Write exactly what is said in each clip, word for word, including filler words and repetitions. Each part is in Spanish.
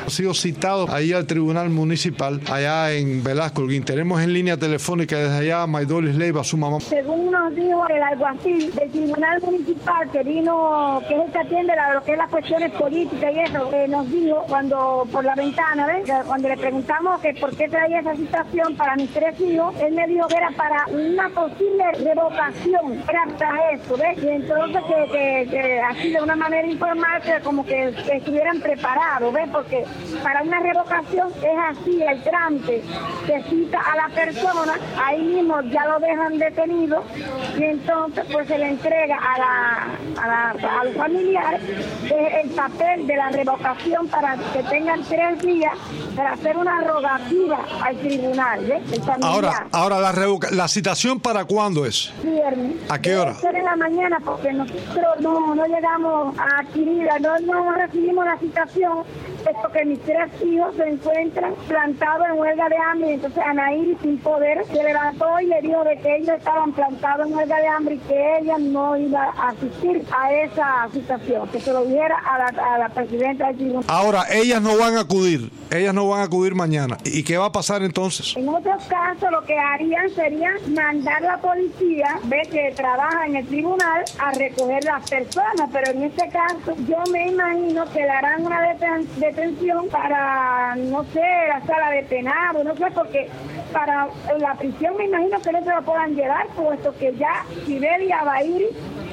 sido citados ahí al Tribunal Municipal, allá en Velasco Holguín. Tenemos en línea telefónica desde allá a Maydolis Leiva, su mamá. Según nos dijo el alguacil del Tribunal Municipal, que vino, que es el que atiende la, lo que es las cuestiones políticas y eso, eh, nos dijo cuando por la ventana, ¿ves? Cuando le preguntamos que por qué traía esa citación para mis tres hijos, él me dijo que era para una posible revocación, era para eso, ¿ves? Y entonces que, que, que así de una manera informal, que como que, que estuvieran preparados, ¿ves? Porque para una revocación es así el trámite, se cita a la persona, ahí mismo ya lo dejan detenido y entonces pues se le entrega a la, a, la, a los familiares eh, el papel de la revocación para que tengan tres días para hacer una rogativa al tribunal, ¿ves? Ahora, ahora la revoca, ¿la citación para cuándo es? Viernes. ¿A qué hora? Debe ser en la mañana porque nosotros no, no llegamos a adquirirla, no, no recibimos la citación, es porque mis tres hijos se encuentran plantados en huelga de hambre. Entonces Anaíri, sin poder, se levantó y le dijo de que ellos estaban plantados en huelga de hambre y que ella no iba a asistir a esa citación, que se lo dijera a la, a la presidenta del tribunal. Ahora, ellas no van a acudir, ellas no van a acudir mañana. ¿Y qué va a pasar entonces? En otros casos, lo que harían sería mandar a la policía, ve que trabaja en el tribunal, a recoger las personas, pero en este caso, yo me imagino que le harán una deten- detención para, no sé, la sala de penado, no sé, porque para la prisión me imagino que no se lo puedan llevar, puesto que ya Sibel y Abairi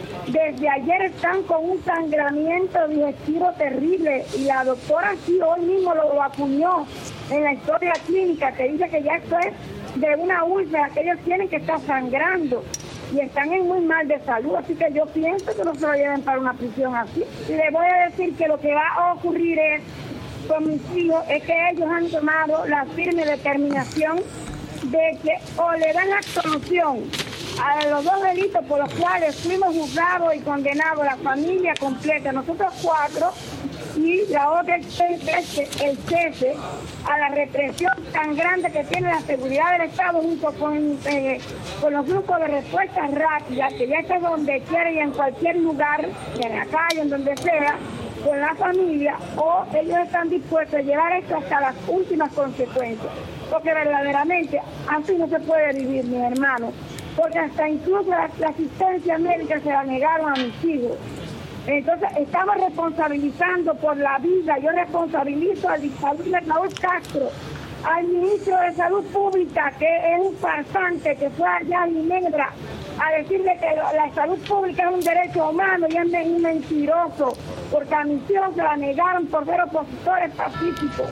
desde ayer están con un sangramiento digestivo terrible y la doctora sí hoy mismo lo, lo acuñó en la historia clínica, que dice que ya esto es de una úlcera, que ellos tienen que estar sangrando y están en muy mal de salud, así que yo pienso que no se lo lleven para una prisión así. Y les voy a decir que lo que va a ocurrir es, con mis hijos, es que ellos han tomado la firme determinación de que o le dan absolución a los dos delitos por los cuales fuimos juzgados y condenados, la familia completa, nosotros cuatro, y la otra es el cese a la represión tan grande que tiene la seguridad del Estado junto con, eh, con los grupos de respuesta rápida, que ya está donde quiera y en cualquier lugar, en la calle, en donde sea, con la familia, o ellos están dispuestos a llevar esto hasta las últimas consecuencias, porque verdaderamente así no se puede vivir, mi hermano, porque hasta incluso la, la asistencia médica se la negaron a mis hijos. Entonces estamos responsabilizando por la vida, yo responsabilizo al dictador de Raúl Castro, al ministro de Salud Pública, que es un farsante, que fue allá a Ginebra a decirle que la salud pública es un derecho humano y es un mentiroso, porque a mis hijos se la negaron por ser opositores pacíficos.